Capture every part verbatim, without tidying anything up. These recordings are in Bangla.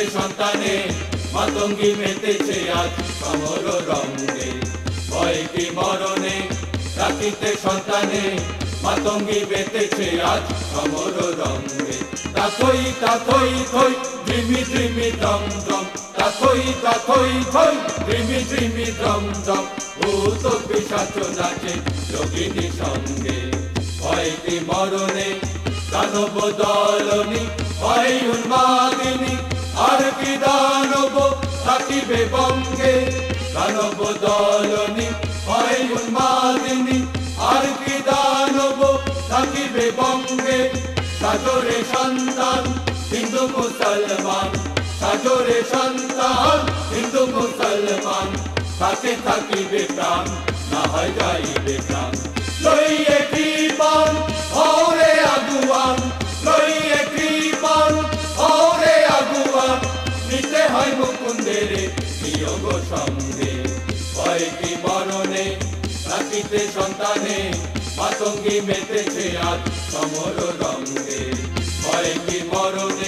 সন্তানে মাতঙ্গী মেতেছে আজ সমর রঙ্গে। ভয় কি মরণে রাখিতে সন্তানে মাতঙ্গী মেতেছে আজ সমর রঙ্গে। তাথই তাথই থই ধিমি ধিমি দম দম, তাথই তাথই থই ধিমি ধিমি দম দম। ভূত পিশাচ নাচে যোগিনী সঙ্গে। ভয় কি মরণে দানব দলনি ভয় উন্মাদিনী, আর কি দানব থাকিবে বঙ্গে। দানব দলনি ভয় উন্মাদিনী, আর কি দানব থাকিবে বঙ্গে। সাজরে সন্তান হিন্দু মুসলমান, সাজরে সন্তান হিন্দু মুসলমান। থাকে থাকিবে প্রাণ, না হয় যাইবে প্রাণ। লইয়ে কৃপান ওরে আগুয়ান, লইয়ে কৃপান ওরে আগুয়ান। নিতে হয় মুকুন্দের বিয়োগ সঙ্গে। ভয় কি মরণে রাখিতে সন্তানে মাতঙ্গী মেতেছে আজ সমর রঙ্গে। ভয় কি মরণে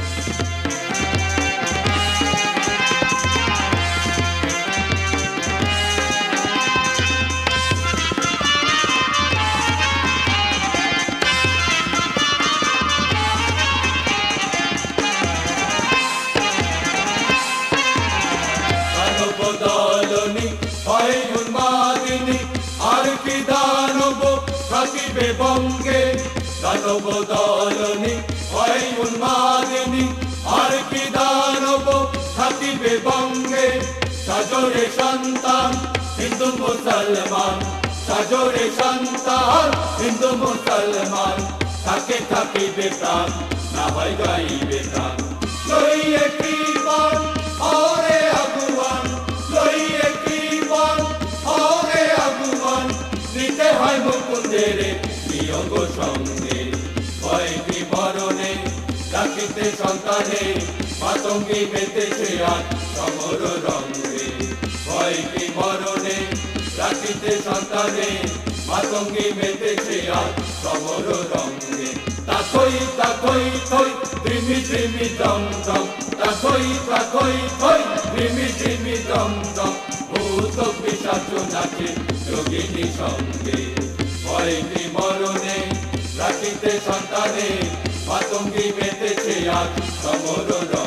দলনি ভয় উন্মাদিনী, আর কি দানব থাকিবে বঙ্গে। দানব দলনি ভয় উন্মাদিনী, আর কি দানব থাকিবে বঙ্গে। সাজরে সন্তান হিন্দু মুসলমান, সাজরে সন্তান হিন্দু মুসলমান। থাকে থাকিবে প্রাণ, না হয় গাইবে প্রাণ। লইয়ে কৃপান ওরে আগুয়ান, লইয়ে কৃপান ওরে আগুয়ান। নিতে হয় মুকুন্দের বিয়োগ সঙ্গে। ভয় কি মরণে রাখিতে সন্তানে মাতঙ্গী মেতেছে আজ সমর রঙ্গে। ভয় কি মরণে রাখিতে সন্তানে মাতঙ্গী মেতেছে আজ সমর রঙ্গে। তাথই তাথই থই ধিমি ধিমি দম দম, তাথই তাথই থই ধিমি ধিমি দম দম। ভূত পিশাচ নাচে যোগিনী সঙ্গে। ভয় কি মরণে রাখিতে সন্তানে মাতঙ্গী মেতেছে আজ সমর রঙ্গে।